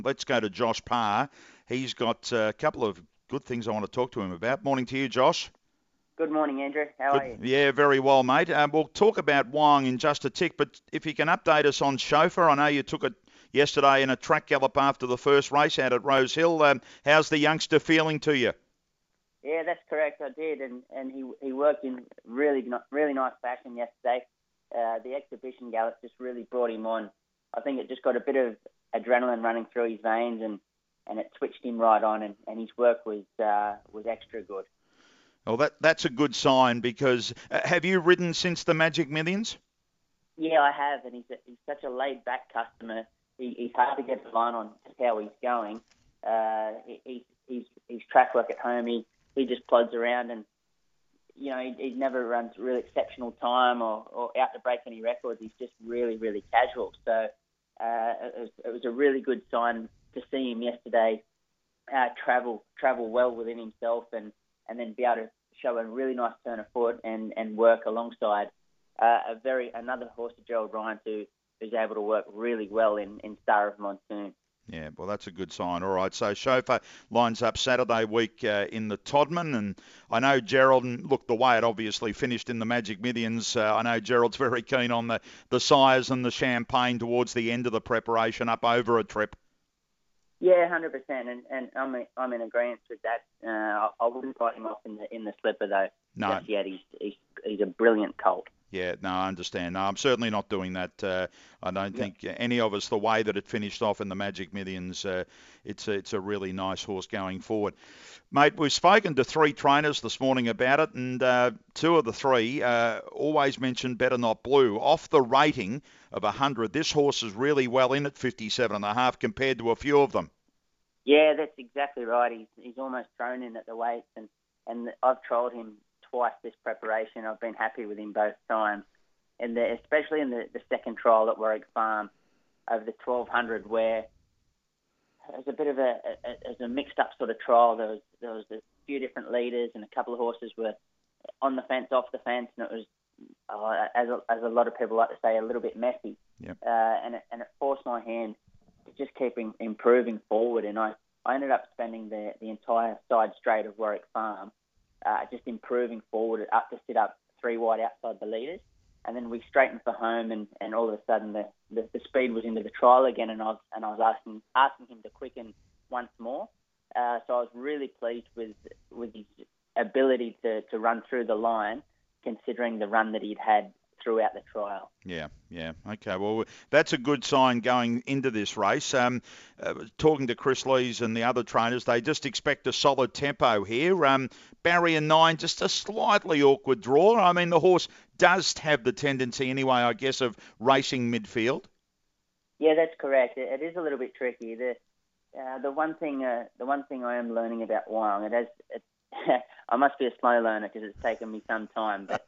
Let's go to Josh Parr. He's got a couple of good things I want to talk to him about. Morning to you, Josh. Good morning, Andrew. How Good. are you? Yeah, very well, mate. We'll talk about Wyong in just a tick, but if you can update us on Chauffeur. I know you took it yesterday in a track gallop after the first race out at Rose Hill. How's the youngster feeling to you? Yeah, that's correct. I did, and he worked in really nice fashion yesterday. The exhibition gallop just really brought him on. I think it just got a bit of adrenaline running through his veins, and it switched him right on, and his work was extra good. Well, that's a good sign because have you ridden since the Magic Millions? Yeah, I have, and he's such a laid-back customer. He's hard to get the line on just how he's going. His track work at home, he just plods around, and he never runs really exceptional time or out to break any records. He's just really casual. So it was a really good sign to see him yesterday travel well within himself and then be able to show a really nice turn of foot and work alongside another horse, Gerald Ryan, who's able to work really well in Star of Monsoon. Yeah, well, that's a good sign. All right, so Chauffeur lines up Saturday week in the Todman, and I know Gerald, and look, the way it obviously finished in the Magic Millions, I know Gerald's very keen on the sires and the champagne towards the end of the preparation up over a trip. Yeah, 100%, and I'm in agreement with that. I wouldn't write him off in the slipper though. No. Just yet. He's a brilliant colt. Yeah, no, I understand. No, I'm certainly not doing that. I don't think any of us, the way that it finished off in the Magic Millions, it's a really nice horse going forward. Mate, we've spoken to three trainers this morning about it, and two of the three always mentioned Better Not Blue. Off the rating of 100, this horse is really well in at 57.5 compared to a few of them. Yeah, that's exactly right. He's almost thrown in at the weights, and I've trialled him twice this preparation. I've been happy with him both times, and especially in the second trial at Warwick Farm over the 1200, where it was a bit of a mixed up sort of trial. There was a few different leaders, and a couple of horses were on the fence, off the fence, and it was as a lot of people like to say, a little bit messy. Yep. And it forced my hand to just keep improving forward, and I ended up spending the entire side straight of Warwick Farm just improving forward up to sit up three wide outside the leaders. And then we straightened for home, and all of a sudden the speed was into the trial again, and I was asking him to quicken once more. So I was really pleased with his ability to run through the line, considering the run that he'd had throughout the trial. Yeah. Okay, well, that's a good sign going into this race. Talking to Chris Lees and the other trainers, they just expect a solid tempo here. Barrier 9, just a slightly awkward draw. I mean, the horse does have the tendency anyway, I guess, of racing midfield. Yeah, that's correct. It is a little bit tricky. The one thing I am learning about Wyong, I must be a slow learner because it's taken me some time, but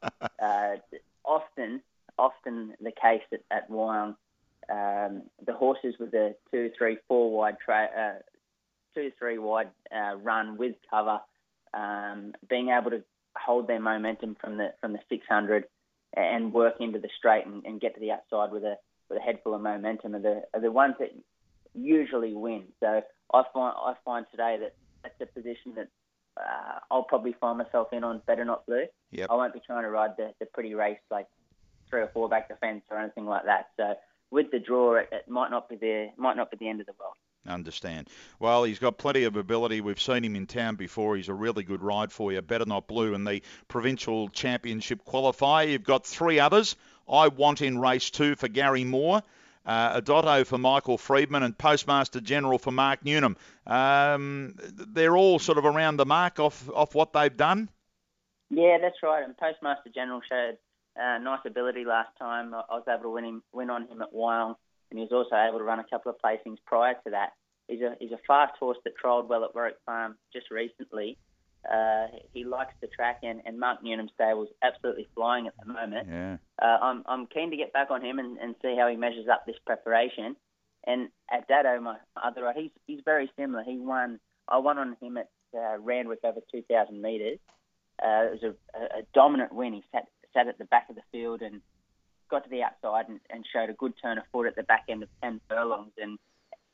often the case at Wyong, the horses with the 2, 3, 4 wide 2 to 3 wide run with cover, being able to hold their momentum from the 600 and work into the straight and get to the outside with a head full of momentum are the ones that usually win. So I find today that that's a position that I'll probably find myself in on Better Not Blue. Yep. I won't be trying to ride the pretty race like 3 or 4 back the fence or anything like that. So with the draw, it might not be the end of the world. Understand. Well, he's got plenty of ability. We've seen him in town before. He's a really good ride for you. Better Not Blue in the Provincial Championship qualifier. You've got 3 others. I Want in race 2 for Gary Moore. Adotto for Michael Friedman, and Postmaster General for Mark Newnham. They're all sort of around the mark off what they've done. Yeah, that's right. And Postmaster General showed nice ability last time. I was able to win on him at Wyong, and he was also able to run a couple of placings prior to that. He's a fast horse that trialled well at Warwick Farm just recently. He likes the track, and Mark Newnham's stable's absolutely flying at the moment. Yeah. I'm keen to get back on him and see how he measures up this preparation. And at Dado, my other right, he's very similar. I won on him at Randwick over 2,000 metres. It was a dominant win. He sat at the back of the field and got to the outside and showed a good turn of foot at the back end of 10 furlongs. And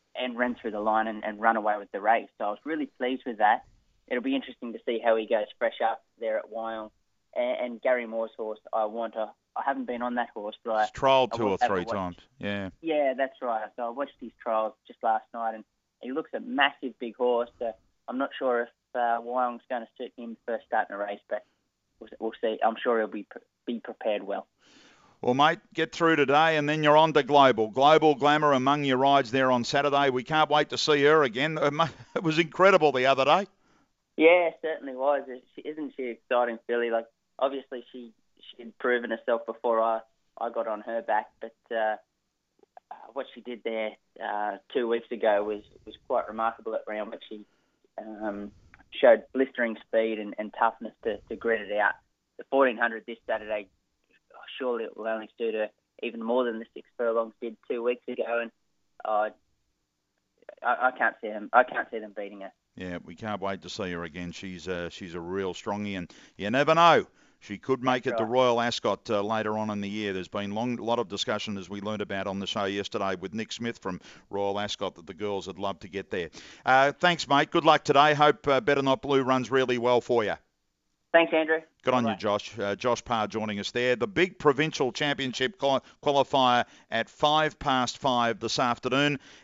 and ran through the line and run away with the race. So I was really pleased with that. It'll be interesting to see how he goes fresh up there at Wyong. And Gary Moore's horse, I haven't been on that horse, but He's trialled 2 or 3 times. Yeah. Yeah, that's right. So I watched his trials just last night, and he looks a massive big horse. So I'm not sure if Wyong's going to suit him first starting a race, but we'll see. I'm sure he'll be prepared well. Well, mate, get through today, and then you're on to Global. Global Glamour among your rides there on Saturday. We can't wait to see her again. It was incredible the other day. Yeah, certainly was. Isn't she exciting, filly? Like, obviously she'd proven herself before I got on her back, but what she did there 2 weeks ago was quite remarkable at Randwick. She showed blistering speed and toughness to grit it out. The 1400 this Saturday, surely it will only suit her even more than the 6 furlongs did 2 weeks ago, and I can't see them beating her. Yeah, we can't wait to see her again. She's a real strongie, and you never know. She could make it to Royal Ascot later on in the year. There's been a lot of discussion, as we learned about on the show yesterday with Nick Smith from Royal Ascot, that the girls would love to get there. Thanks, mate. Good luck today. Hope Better Not Blue runs really well for you. Thanks, Andrew. Good on you, Josh. Josh Parr joining us there. The big provincial championship qualifier at 5 past 5 this afternoon.